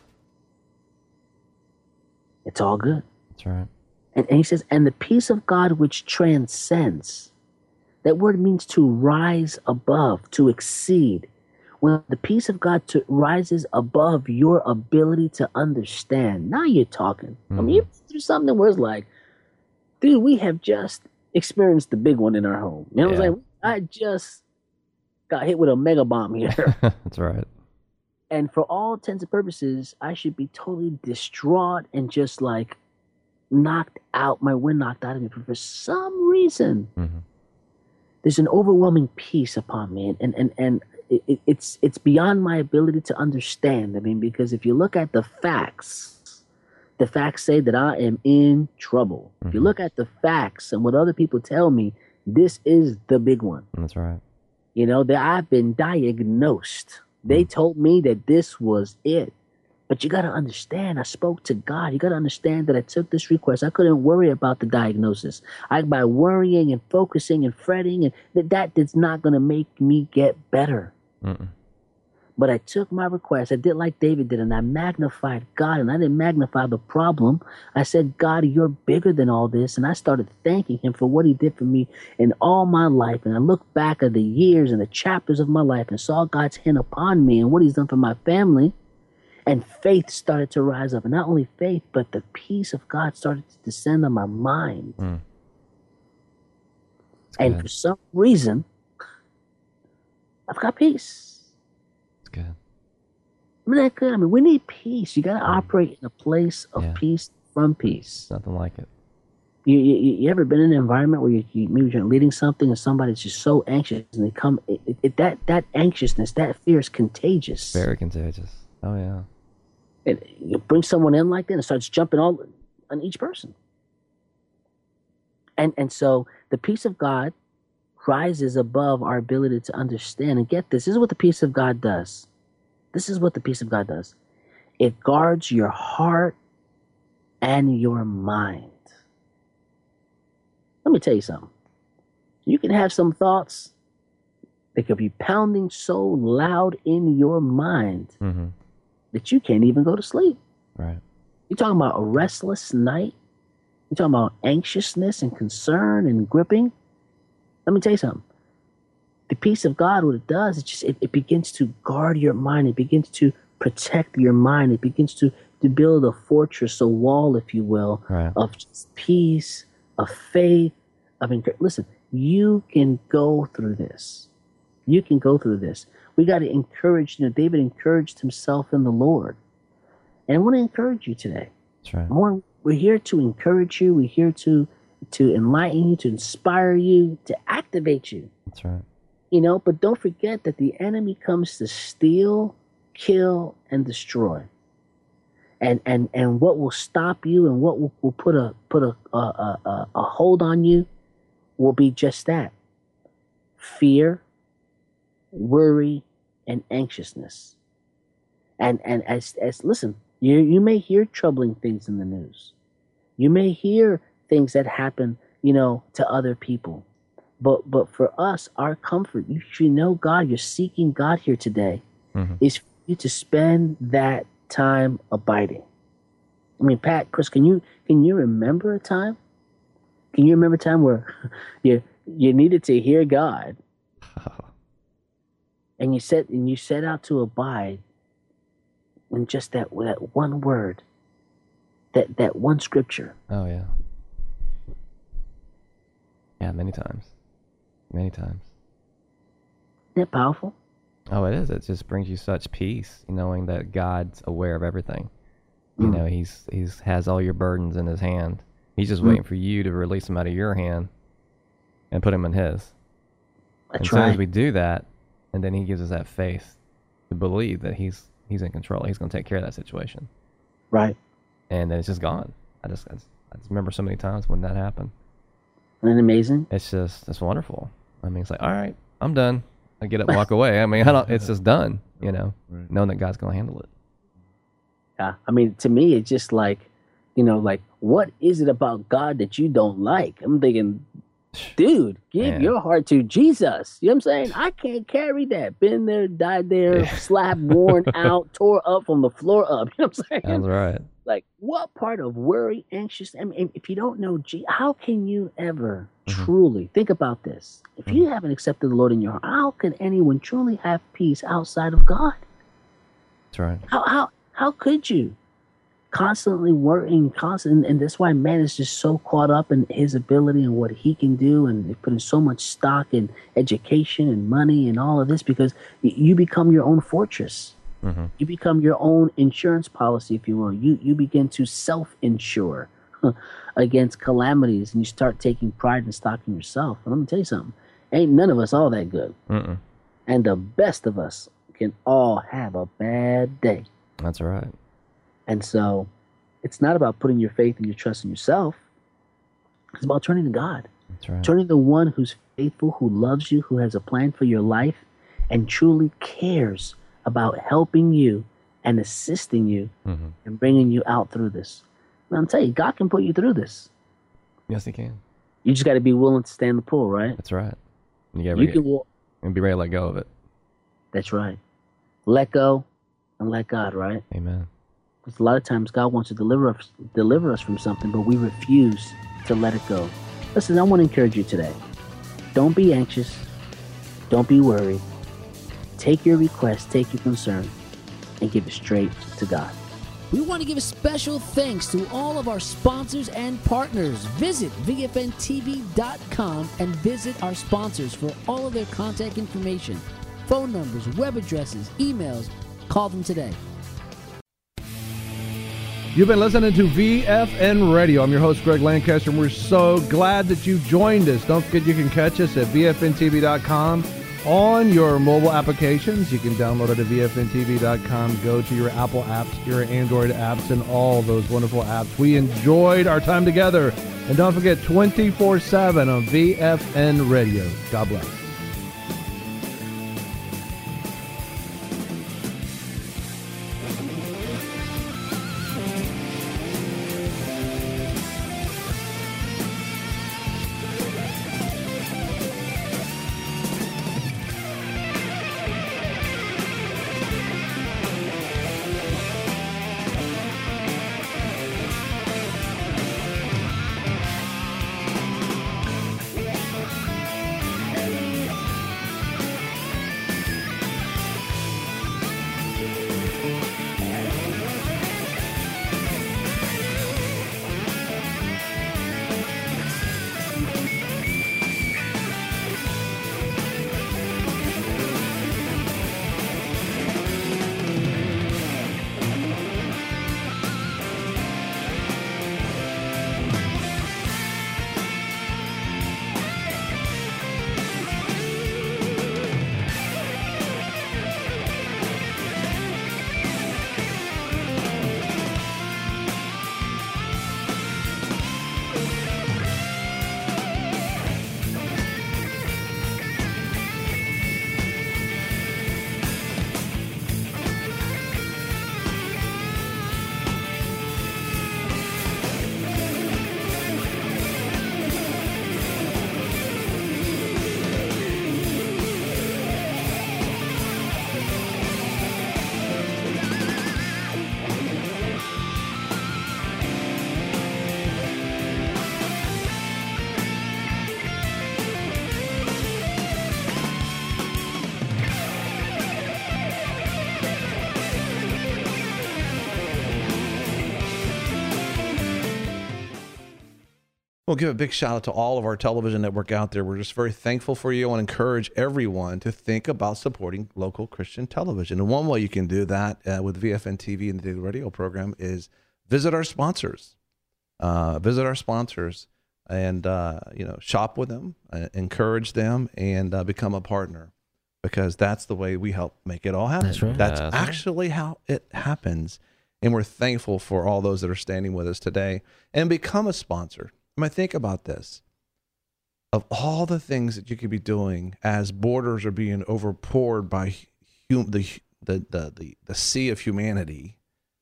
it's all good. That's right. And, and he says, and the peace of God which transcends. That word means to rise above, to exceed. When the peace of God to, rises above your ability to understand, now you're talking. Mm-hmm. I mean, you do something where it's like, dude, we have just experienced the big one in our home. You know what I'm saying? I just got hit with a mega bomb here. That's right. And for all intents and purposes, I should be totally distraught and just like knocked out, my wind knocked out of me. But for some reason, mm-hmm. there's an overwhelming peace upon me. And, and, and, and it, it's, it's beyond my ability to understand. I mean, because if you look at the facts, the facts say that I am in trouble. Mm-hmm. If you look at the facts and what other people tell me, this is the big one. That's right. You know, that I've been diagnosed. They told me that this was it. But you got to understand, I spoke to God. You got to understand that I took this request. I couldn't worry about the diagnosis. I, by worrying and focusing and fretting, and that, that is not going to make me get better. Mm-mm. But I took my request. I did like David did, and I magnified God, and I didn't magnify the problem. I said, God, you're bigger than all this, and I started thanking him for what he did for me in all my life. And I looked back at the years and the chapters of my life and saw God's hand upon me and what he's done for my family. And faith started to rise up. And not only faith, but the peace of God started to descend on my mind. Mm. And for some reason, I've got peace. It's good. I mean, that good. I mean, we need peace. You got to mm. operate in a place of yeah. peace from peace. Nothing like it. You, you you ever been in an environment where you, you maybe you're leading something and somebody's just so anxious and they come, it, it, that, that anxiousness, that fear is contagious. Very contagious. Oh, yeah. And you bring someone in like that and it starts jumping all on each person. And and so the peace of God rises above our ability to understand. And get this, this is what the peace of God does. This is what the peace of God does. It guards your heart and your mind. Let me tell you something. You can have some thoughts that could be pounding so loud in your mind Mm-hmm. that you can't even go to sleep. Right. You're talking about a restless night. You're talking about anxiousness and concern and gripping. Let me tell you something. The peace of God, what it does, it just it, it begins to guard your mind. It begins to protect your mind. It begins to, to build a fortress, a wall, if you will, Right. of just peace, of faith, of encouragement. Listen, you can go through this. You can go through this. We got to encourage, you know, David encouraged himself in the Lord. And I want to encourage you today. That's right. More, we're here to encourage you. We're here to to enlighten you, to inspire you, to activate you. That's right. You know, but don't forget that the enemy comes to steal, kill, and destroy. And and and what will stop you and what will, will put a put a a, a a hold on you will be just that: fear, worry, and anxiousness. And and as as listen, you you may hear troubling things in the news. You may hear things that happen, you know, to other people. But but for us, our comfort, you should know God. You're seeking God here today. Mm-hmm. Is for you to spend that time abiding. I mean, Pat, Chris, can you can you remember a time? Can you remember a time where you you needed to hear God, and you set and you set out to abide in just that that one word, that that one scripture? Oh yeah. Yeah, many times. Many times. Isn't that powerful? Oh, it is. It just brings you such peace, knowing that God's aware of everything. You Mm. know, he's he's has all your burdens in his hand. He's just Mm. waiting for you to release them out of your hand and put them in his. That's and as soon as right. we do that, and then he gives us that faith to believe that he's he's in control. He's going to take care of that situation. Right. And then it's just gone. I just I just, I just remember so many times when that happened. Isn't that amazing? It's just it's wonderful. I mean, it's like, all right, I'm done. I get up, walk away. I mean, I don't. It's just done. You know, Right. knowing that God's going to handle it. Yeah. I mean, to me, it's just like, you know, like, what is it about God that you don't like? I'm thinking, dude, give Man. your heart to Jesus. You know what I'm saying? I can't carry that. Been there, died there, slap worn out, tore up from the floor up. You know what I'm saying? Sounds right. Like, what part of worry, anxious? I mean, if you don't know Jesus, how can you ever Mm-hmm. truly think about this? If you haven't accepted the Lord in your heart, how can anyone truly have peace outside of God? That's right. How how how could you? Constantly worrying, constant, and that's why man is just so caught up in his ability and what he can do, and they put in so much stock in education and money and all of this because y- you become your own fortress. Mm-hmm. You become your own insurance policy, if you will. You you begin to self-insure against calamities, and you start taking pride and stock in yourself. And let me tell you something: ain't none of us all that good, Mm-mm. and the best of us can all have a bad day. That's right. And so, it's not about putting your faith and your trust in yourself. It's about turning to God, That's right. turning to the one who's faithful, who loves you, who has a plan for your life, and truly cares about helping you and assisting you Mm-hmm. and bringing you out through this. And I'm telling you, God can put you through this. Yes, he can. You just got to be willing to stand the pull, right? That's right. You got You to can walk. and be ready to let go of it. That's right. Let go and let God, right? Amen. Because a lot of times God wants to deliver us, deliver us from something, but we refuse to let it go. Listen, I want to encourage you today. Don't be anxious. Don't be worried. Take your request, take your concern, and give it straight to God. We want to give a special thanks to all of our sponsors and partners. Visit V F N T V dot com and visit our sponsors for all of their contact information, phone numbers, web addresses, emails. Call them today. You've been listening to V F N Radio. I'm your host, Greg Lancaster, and we're so glad that you joined us. Don't forget you can catch us at V F N T V dot com on your mobile applications. You can download it at V F N T V dot com. Go to your Apple apps, your Android apps, and all those wonderful apps. We enjoyed our time together. And don't forget, twenty-four seven on V F N Radio. God bless. We'll give a big shout out to all of our television network out there. We're just very thankful for you and encourage everyone to think about supporting local Christian television. And one way you can do that uh, with V F N T V and the Daily Radio program is visit our sponsors. Uh, visit our sponsors and uh, you know, shop with them, uh, encourage them, and uh, become a partner, because that's the way we help make it all happen. That's right. That's That's actually how it happens. And we're thankful for all those that are standing with us today. And become a sponsor. I mean, think about this. Of all the things that you could be doing as borders are being overpoured by hum- the, the, the, the, the sea of humanity,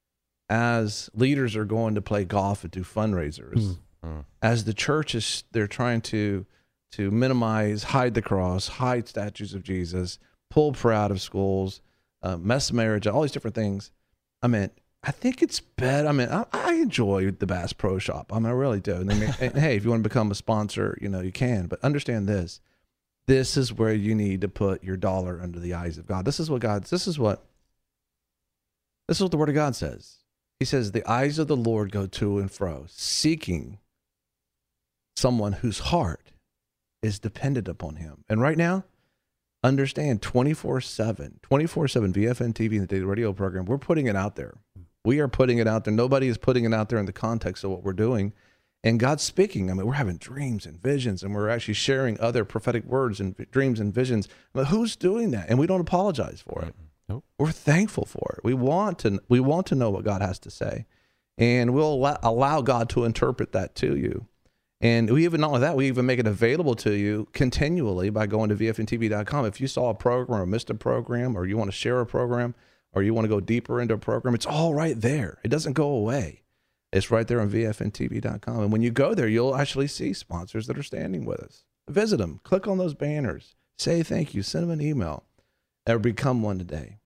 as leaders are going to play golf and do fundraisers, Mm. as the church is, they're trying to, to minimize, hide the cross, hide statues of Jesus, pull prayer out of schools, uh, mess marriage, all these different things. I mean, I think it's better. I mean, I, I enjoy the Bass Pro Shop. I mean, I really do. And, then, and hey, if you want to become a sponsor, you know, you can. But understand this: this is where you need to put your dollar under the eyes of God. This is what God. This is what. This is what the Word of God says. He says, "The eyes of the Lord go to and fro, seeking someone whose heart is dependent upon Him." And right now, understand twenty-four seven, twenty-four seven V F N T V and the Daily Radio program, we're putting it out there. We are putting it out there. Nobody is putting it out there in the context of what we're doing. And God's speaking. I mean, we're having dreams and visions, and we're actually sharing other prophetic words and v- dreams and visions. But who's doing that? And we don't apologize for it. Nope. We're thankful for it. We want to we want to know what God has to say. And we'll allow, allow God to interpret that to you. And we even, not only that, we even make it available to you continually by going to V F N T V dot com. If you saw a program or missed a program, or you want to share a program, or you want to go deeper into a program, it's all right there. It doesn't go away. It's right there on V F N T V dot com. And when you go there, you'll actually see sponsors that are standing with us. Visit them. Click on those banners. Say thank you. Send them an email. Or become one today.